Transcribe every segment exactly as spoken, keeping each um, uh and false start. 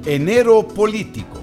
Enero político.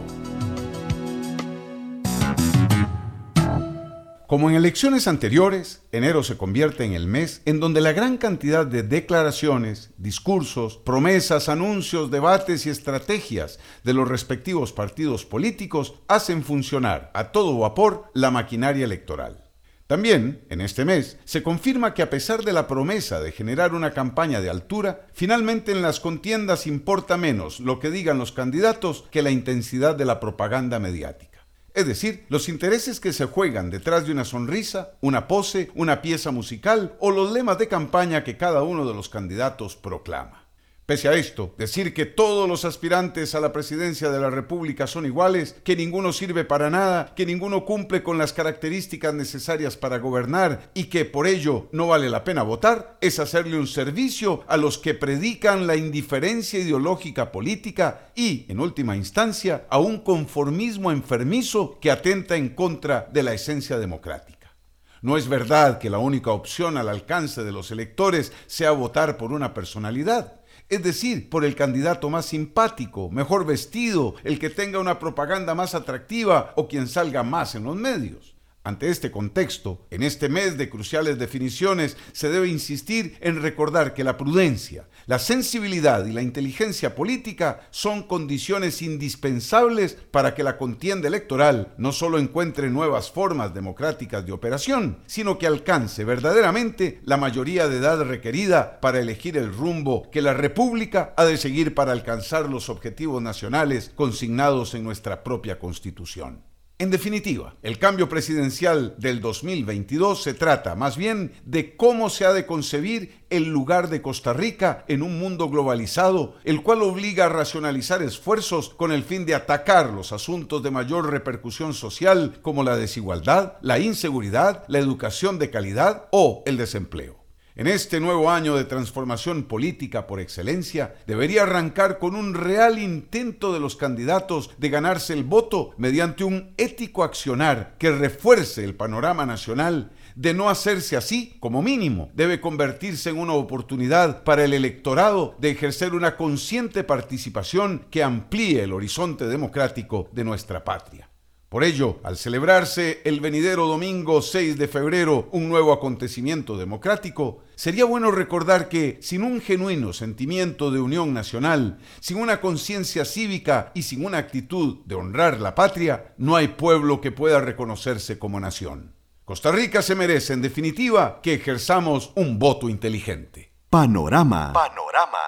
Como en elecciones anteriores, enero se convierte en el mes en donde la gran cantidad de declaraciones, discursos, promesas, anuncios, debates y estrategias de los respectivos partidos políticos hacen funcionar a todo vapor la maquinaria electoral. También, en este mes, se confirma que a pesar de la promesa de generar una campaña de altura, finalmente en las contiendas importa menos lo que digan los candidatos que la intensidad de la propaganda mediática. Es decir, los intereses que se juegan detrás de una sonrisa, una pose, una pieza musical o los lemas de campaña que cada uno de los candidatos proclama. Pese a esto, decir que todos los aspirantes a la presidencia de la República son iguales, que ninguno sirve para nada, que ninguno cumple con las características necesarias para gobernar y que por ello no vale la pena votar, es hacerle un servicio a los que predican la indiferencia ideológica política y, en última instancia, a un conformismo enfermizo que atenta en contra de la esencia democrática. No es verdad que la única opción al alcance de los electores sea votar por una personalidad. Es decir, por el candidato más simpático, mejor vestido, el que tenga una propaganda más atractiva o quien salga más en los medios. Ante este contexto, en este mes de cruciales definiciones, se debe insistir en recordar que la prudencia, la sensibilidad y la inteligencia política son condiciones indispensables para que la contienda electoral no solo encuentre nuevas formas democráticas de operación, sino que alcance verdaderamente la mayoría de edad requerida para elegir el rumbo que la República ha de seguir para alcanzar los objetivos nacionales consignados en nuestra propia Constitución. En definitiva, el cambio presidencial del dos mil veintidós se trata más bien de cómo se ha de concebir el lugar de Costa Rica en un mundo globalizado, el cual obliga a racionalizar esfuerzos con el fin de atacar los asuntos de mayor repercusión social como la desigualdad, la inseguridad, la educación de calidad o el desempleo. En este nuevo año de transformación política por excelencia, debería arrancar con un real intento de los candidatos de ganarse el voto mediante un ético accionar que refuerce el panorama nacional. De no hacerse así, como mínimo, debe convertirse en una oportunidad para el electorado de ejercer una consciente participación que amplíe el horizonte democrático de nuestra patria. Por ello, al celebrarse el venidero domingo seis de febrero un nuevo acontecimiento democrático, sería bueno recordar que, sin un genuino sentimiento de unión nacional, sin una conciencia cívica y sin una actitud de honrar la patria, no hay pueblo que pueda reconocerse como nación. Costa Rica se merece, en definitiva, que ejerzamos un voto inteligente. Panorama. Panorama.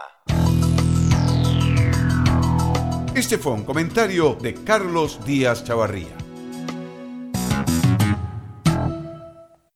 Este fue un comentario de Carlos Díaz Chavarría.